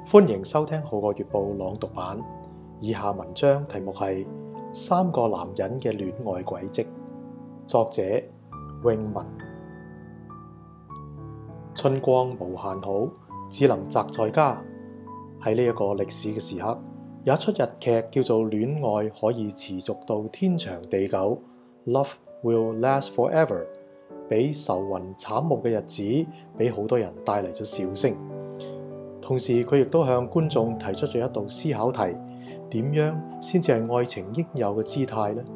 歡迎收聽《號角月報》朗讀版。以下文章題目係《三個男人嘅戀愛軌跡》，作者詠文。春光無限好，只能宅在家。喺呢一個歷史嘅時刻，有一出日劇叫做《戀愛可以持續到天長地久》，Love will last forever。俾愁雲慘霧嘅日子，俾好多人帶嚟咗笑聲。同時，佢亦都向觀眾提出咗一道思考題：點樣先至係愛情應有嘅姿態呢？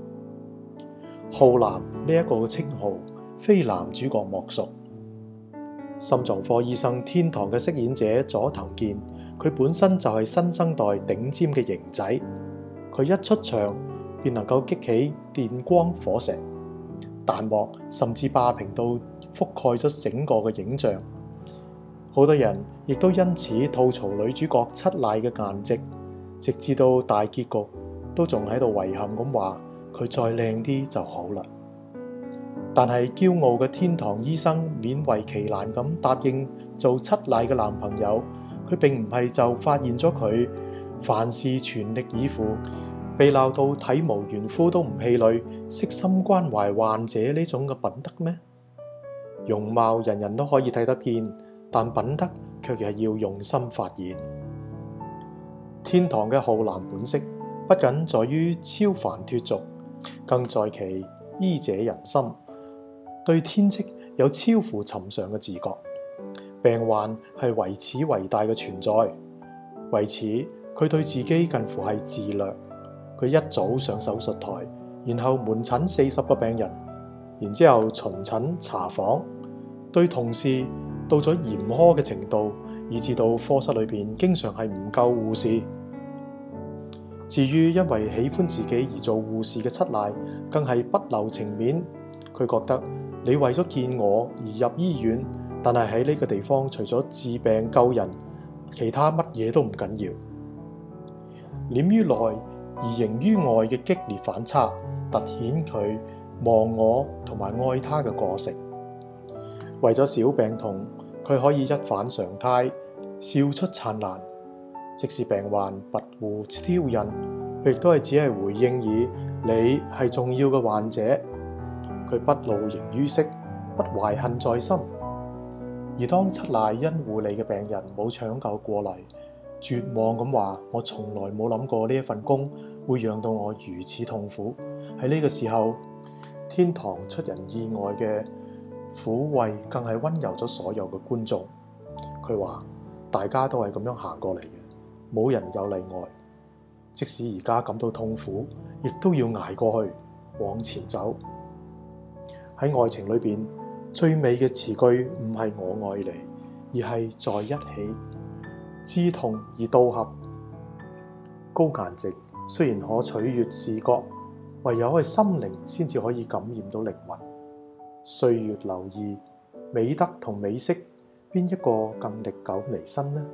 浩男呢一個稱號，非男主角莫屬。心臟科醫生天堂嘅飾演者佐藤健，佢本身就係新生代頂尖嘅型仔，佢一出場便能夠激起電光火石，彈幕甚至霸屏到覆蓋咗整個嘅影像。好多人亦都因此吐槽女主角七瀨嘅顏值，直至到大結局都仲喺度遺憾咁話佢再靚啲就好啦。但係驕傲嘅天堂醫生勉為其難咁答應做七瀨嘅男朋友，佢並唔係就發現咗佢凡事全力以赴，被鬧到體無完膚都唔氣餒，悉心關懷患者呢種嘅品德咩？容貌人人都可以睇得見，但品德卻係要用心發現。天堂嘅浩男本色不僅在於超凡脫俗，更在其醫者仁心，對天職有超乎尋常嘅自覺。病患係為此為大嘅存在，為此佢對自己近乎係自虐。佢一早上手術台，然後門診40個病人，然之後巡診查房，對同事到咗嚴苛嘅程度，以至到科室裏邊經常係唔夠護士。至於因為喜歡自己而做護士嘅七瀨，更係不留情面。佢覺得你為咗見我而入醫院，但係喺呢個地方除咗治病救人，其他乜嘢都唔緊要。臉於內而形於外嘅激烈反差，凸顯佢忘我同埋愛他嘅過程。為咗小病童，佢可以一反常態，笑出燦爛。即使病患跋扈挑釁，佢亦都係只係回應以你係重要嘅患者。佢不露形於色，不懷恨在心。而當七瀨因護理嘅病人冇搶救過嚟，絕望咁話：我從來冇諗過呢一份工會讓到我如此痛苦。喺呢個時候，天堂出人意外嘅撫慰更係溫柔咗所有嘅觀眾。佢話：大家都係咁樣行過嚟嘅，冇人有例外。即使而家感到痛苦，亦都要捱過去，往前走。喺愛情裏邊，最美嘅詞句唔係我愛你，而係在一起，志同而道合。高顏值雖然可取悅視覺，唯有係心靈先至可以感染到靈魂。歲月流移，美德同美色，邊一個更歷久彌新呢？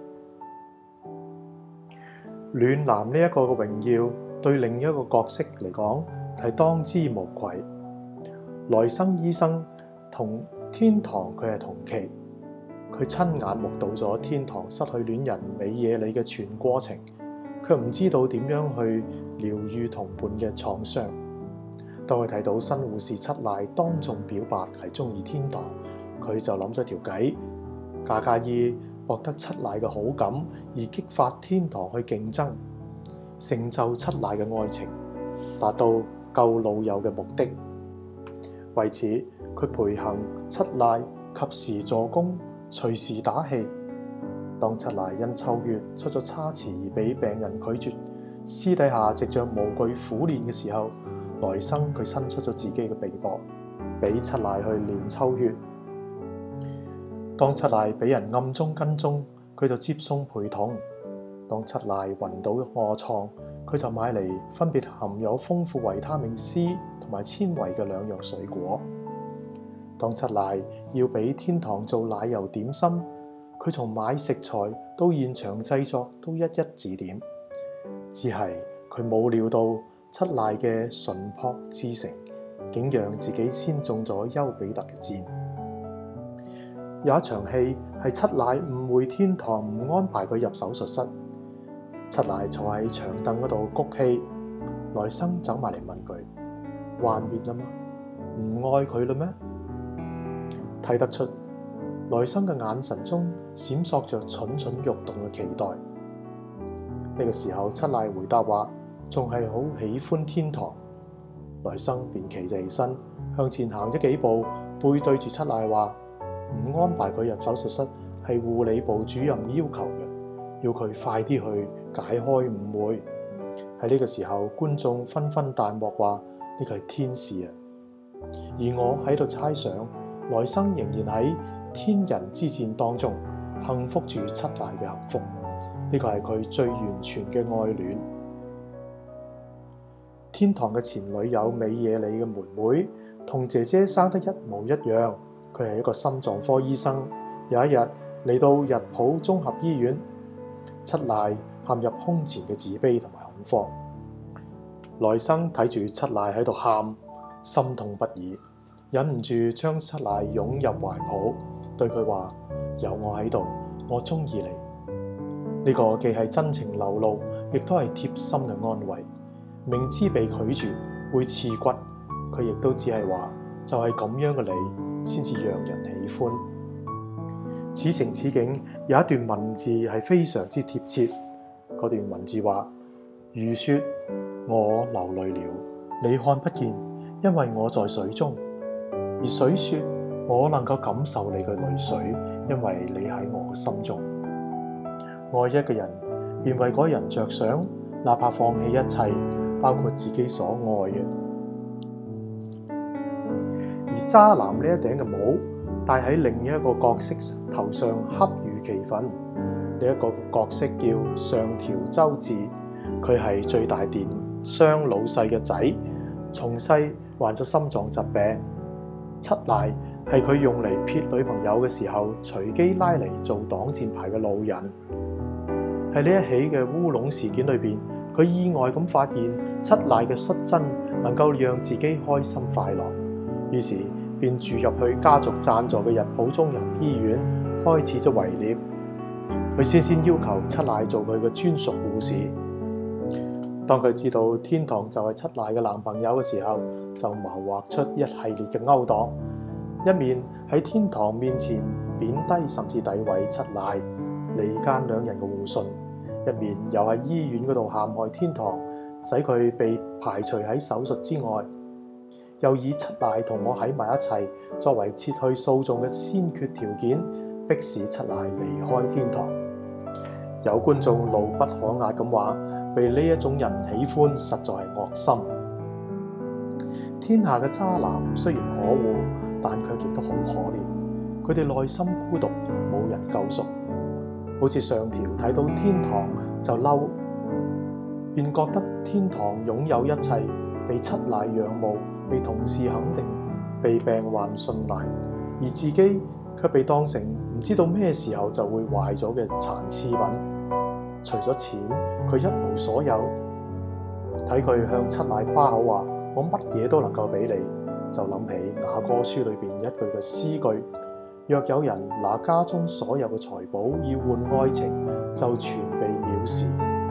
暖男呢一個嘅榮耀，對另一個角色嚟講係當之無愧。來生醫生同天堂佢係同期，佢親眼目睹咗天堂失去戀人美野里嘅全過程，卻唔知道點樣去療癒同伴嘅創傷。當佢睇到新護士七瀨當眾表白係中意天堂，佢就諗咗條計，假意博得七瀨嘅好感，而激發天堂去競爭，成就七瀨嘅愛情，達到救老友嘅目的。為此，佢陪行七瀨，及時助攻，隨時打氣。當七瀨因抽血出咗差池而被病人拒絕，私底下藉着無懼苦練嘅時候，來生佢伸出咗自己嘅臂膊，俾七瀨去練抽血。當七瀨俾人暗中跟蹤，佢就接送陪同。當七瀨暈倒臥床，佢就買嚟分別含有豐富維他命 C 同埋纖維嘅兩樣水果。當七瀨要俾天堂做奶油點心，佢從買食材到現場製作都一一指點。只係佢冇料到七瀨嘅純樸至誠，竟讓自己先中咗丘比特嘅箭。 有一場戲係七奶誤會天堂唔安排佢入手術室，七奶坐喺長凳嗰度谷氣，來生走埋嚟問佢：幻滅啦嗎？唔愛佢啦咩？睇得出來生嘅眼神中閃爍着蠢蠢欲動嘅期待。呢個時候七奶回答話：仲係好喜歡天堂。來生便企咗起身，向前行咗幾步，背對住七奶話：唔安排佢入手術室係護理部主任要求嘅，要佢快啲去解開誤會。喺呢個時候，觀眾紛紛彈幕話：呢個係天使啊！而我喺度猜想，來生仍然喺天人之戰當中幸福住七奶嘅幸福，呢個係佢最完全嘅愛戀。天堂嘅前女友美野里嘅妹妹同姐姐生得一模一樣，佢係一個心臟科醫生。有一日嚟到日普綜合醫院，七奶陷入空前嘅自卑同埋恐慌。來生睇住七奶喺度喊，心痛不已，忍唔住將七奶擁入懷抱，對佢話：有我喺度，我中意你。呢個既係真情流露，亦都係貼心嘅安慰。明知被拒絕會刺骨，佢亦都只係話：就係咁樣嘅你，先至讓人喜歡。此情此景，有一段文字係非常之貼切。嗰段文字話：魚說我流淚了，你看不見，因為我在水中；而水說我能夠感受你嘅淚水，因為你喺我嘅心中。愛一個人，便為嗰人着想，哪怕放棄一切，包括自己所愛嘅。而渣男呢一頂嘅帽戴喺另一個角色頭上，恰如其分。呢一個角色叫上條周志，佢係最大電商老細嘅仔，從細患咗心臟疾病。七奶係佢用嚟撇女朋友嘅時候隨機拉嚟做擋箭牌嘅路人。喺呢一起嘅烏龍事件裏邊，佢意外咁發現七奶嘅率真能夠讓自己開心快樂，於是便住入去家族贊助嘅日普綜合醫院，開始咗圍獵。佢先要求七奶做佢嘅專屬護士。當佢知道天堂就係七奶嘅男朋友嘅時候，就謀劃出一系列嘅勾當，一面喺天堂面前貶低甚至詆毀七奶，離間兩人嘅互信；一面又喺醫院嗰度陷害天堂，使佢被排除喺手術之外，又以七奶同我喺埋一齊作為撤去訴訟嘅先決條件，迫使七奶離開天堂。有觀眾怒不可遏咁話：被呢一種人喜歡實在係惡心。天下嘅渣男雖然可惡，但卻亦都好可憐。佢哋內心孤獨，冇人救贖。好似上條睇到天堂就嬲，便覺得天堂擁有一切，被七奶仰慕，被同事肯定，被病患信賴，而自己卻被當成唔知道咩時候就會壞咗嘅殘次品。除咗錢，佢一無所有。睇佢向七奶誇口話：我乜嘢都能夠俾你，就諗起雅歌書裏邊一句嘅詩句：若有人拿家中所有嘅財寶以換愛情，就全被藐視。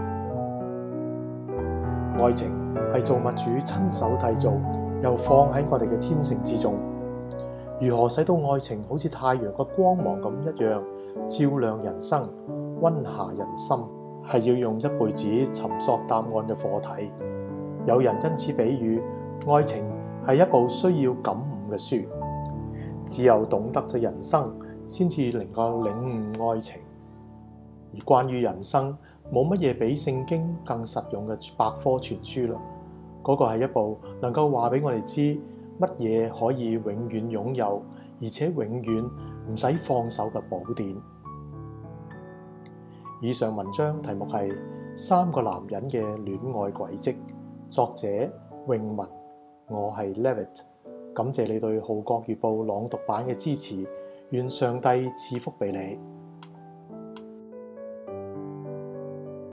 愛情係造物主親手締造，又放喺我哋嘅天性之中。如何使到愛情好似太陽嘅光芒咁一樣，照亮人生，溫下人心，係要用一輩子尋索答案嘅課題。有人因此比喻，愛情係一部需要感悟嘅書，只有懂得咗人生，先至能夠領悟愛情。而關於人生，冇乜嘢比聖經更實用嘅百科全書啦。嗰個係一部能夠話俾我哋知乜嘢可以永遠擁有，而且永遠唔使放手嘅寶典。以上文章題目係《三個男人嘅戀愛軌跡》，作者詠文，我係 Levitt， 感謝你對《號角月報》朗讀版嘅支持，願上帝賜福俾你。